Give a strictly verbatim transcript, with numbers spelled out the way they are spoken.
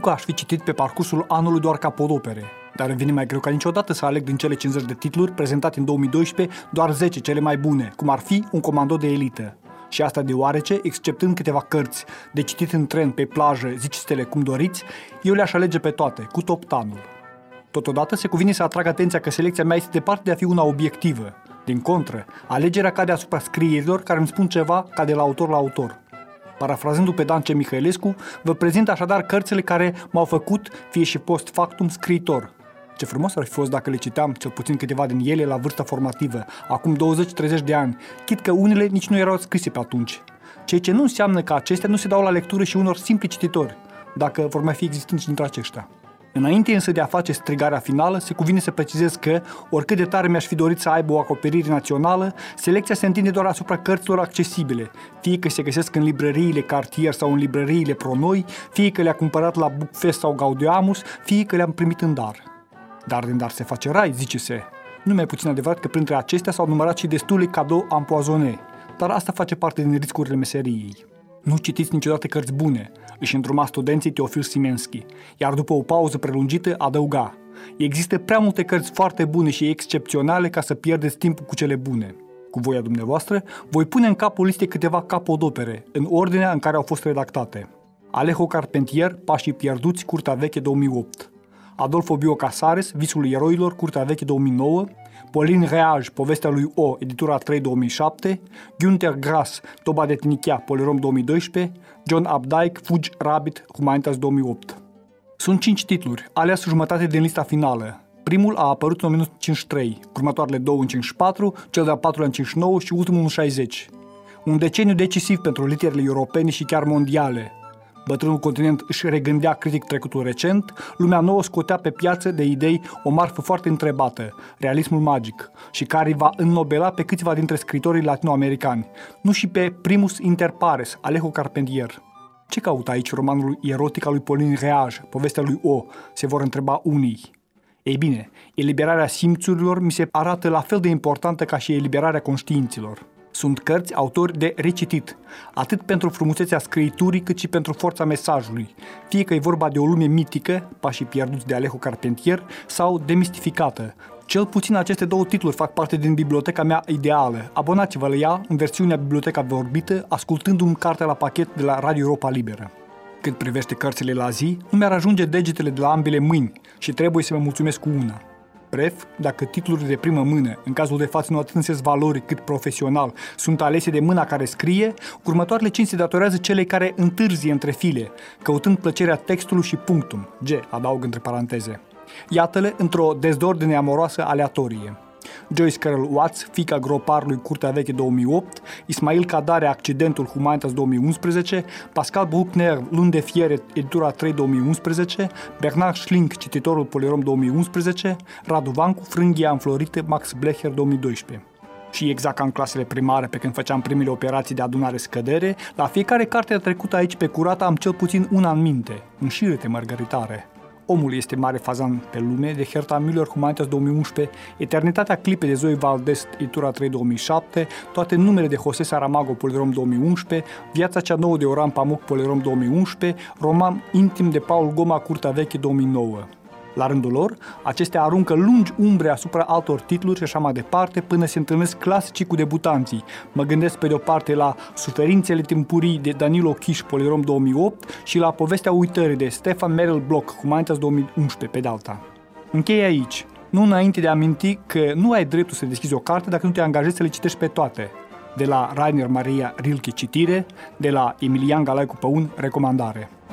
că aș fi citit pe parcursul anului doar capodopere, dar îmi vine mai greu ca niciodată să aleg din cele cincizeci de titluri prezentate în două mii doisprezece doar zece cele mai bune, cum ar fi Un comando de elită. Și asta deoarece, exceptând câteva cărți de citit în tren, pe plajă, ziceți-le cum doriți, eu le-aș alege pe toate, cu top ten-ul. Totodată se cuvine să atrag atenția că selecția mea este departe de a fi una obiectivă. Din contră, alegerea cade asupra scrierilor care îmi spun ceva ca de la autor la autor. Parafrazându-l pe Dan C. Mihailescu, vă prezint așadar cărțile care m-au făcut, fie și post factum, scriitor. Ce frumos ar fi fost dacă le citeam, cel puțin câteva din ele, la vârsta formativă, acum douăzeci treizeci de ani, chit că unele nici nu erau scrise pe atunci. Ceea ce nu înseamnă că acestea nu se dau la lectură și unor simpli cititori, dacă vor mai fi existenți dintre aceștia. Înainte însă de a face strigarea finală, se cuvine să precizez că, oricât de tare mi-aș fi dorit să aibă o acoperire națională, selecția se întinde doar asupra cărților accesibile, fie că se găsesc în librăriile Cartier sau în librăriile Pronoi, fie că le-a cumpărat la Bookfest sau Gaudeamus, fie că le-am primit în dar. Dar din dar se face rai, zice-se. Nu mai puțin adevărat că printre acestea s-au numărat și destule cadou empoisonné, dar asta face parte din riscurile meseriei. Nu citiți niciodată cărți bune, își îndruma studenții Teofil Simenski, iar după o pauză prelungită adăuga: există prea multe cărți foarte bune și excepționale ca să pierdeți timpul cu cele bune. Cu voia dumneavoastră, voi pune în capul listei câteva capodopere, în ordinea în care au fost redactate. Alejo Carpentier, Pașii pierduți, Curtea veche două mii opt. Adolfo Bioy Casares, Visul eroilor, Curtea veche două mii nouă, Pauline Réage, Povestea lui O, editura trei două mii șapte, Günter Grass, Toba de Tinichea, Polyrom două mii doisprezece, John Updike, Fugi Rabbit, Humanitas două mii opt. Sunt cinci titluri, aleas jumătate din lista finală. Primul a apărut în o mie nouă sute cincizeci și trei, următoarele două în cincizeci și patru, cel de-al patrulea în cincizeci și nouă și ultimul în șaizeci. Un deceniu decisiv pentru literele europene și chiar mondiale. Bătrânul continent își regândea critic trecutul recent, lumea nouă scotea pe piață de idei o marfă foarte întrebată, realismul magic, și care va înnobela pe câțiva dintre scritorii latinoamericani, nu și pe primus inter pares, Alejo Carpentier. Ce caută aici romanul erotic al lui Pauline Réage, Povestea lui O, se vor întreba unii. Ei bine, eliberarea simțurilor mi se arată la fel de importantă ca și eliberarea conștiinților. Sunt cărți, autori de recitit, atât pentru frumusețea scriiturii, cât și pentru forța mesajului, fie că e vorba de o lume mitică, Pașii pierduți de Alejo Carpentier, sau demistificată. Cel puțin aceste două titluri fac parte din biblioteca mea ideală. Abonați-vă la ea în versiunea Biblioteca vorbită, ascultându-mi cartea la pachet de la Radio Europa Liberă. Cât privește cărțile la zi, nu mi-ar ajunge degetele de la ambele mâini și trebuie să mă mulțumesc cu una. Bref, dacă titlurile de primă mână, în cazul de față nu atât valori cât profesional, sunt alese de mâna care scrie, următoarele cinci se datorează celei care întârzie între file, căutând plăcerea textului și punctum, G, adaug între paranteze. Iată-le într-o dezordine amoroasă aleatorie. Joyce Carol Watts, Fica groparului, Curtea veche două mii opt, Ismail Kadare, Accidentul, Humanitas două mii unsprezece, Pascal Bruckner, Luni de fiere, editura trei două mii unsprezece, Bernard Schlink, Cititorul, Polyrom două mii unsprezece, Radu Vancu, Frânghia înflorită, Max Blecher două mii doisprezece. Și exact ca în clasele primare, pe când făceam primele operații de adunare-scădere, la fiecare carte trecută aici pe curată am cel puțin una în minte, înșirete mărgăritare. Omul este mare fazan pe lume, de Herta Müller, Humanitas două mii unsprezece, Eternitatea clipe de Zoe Valdez, editura trei două mii șapte, Toate numele de José Saramago, Polyrom două mii unsprezece, Viața cea nouă de Oran Pamuk, Polyrom două mii unsprezece, Roman intim de Paul Goma, Curtea veche două mii nouă. La rândul lor, acestea aruncă lungi umbre asupra altor titluri și așa mai departe, până se întâlnesc clasicii cu debutanții. Mă gândesc pe de-o parte la Suferințele timpurii de Danilo Chiș, Polyrom două mii opt, și la Povestea uitării de Stefan Merrill Bloch, Humanitas două mii unsprezece, pe de-alta. Închei aici, nu înainte de a aminti că nu ai dreptul să deschizi o carte dacă nu te angajezi să le citești pe toate. De la Rainer Maria Rilke, citire, de la Emilian Galaicu Păun, recomandare.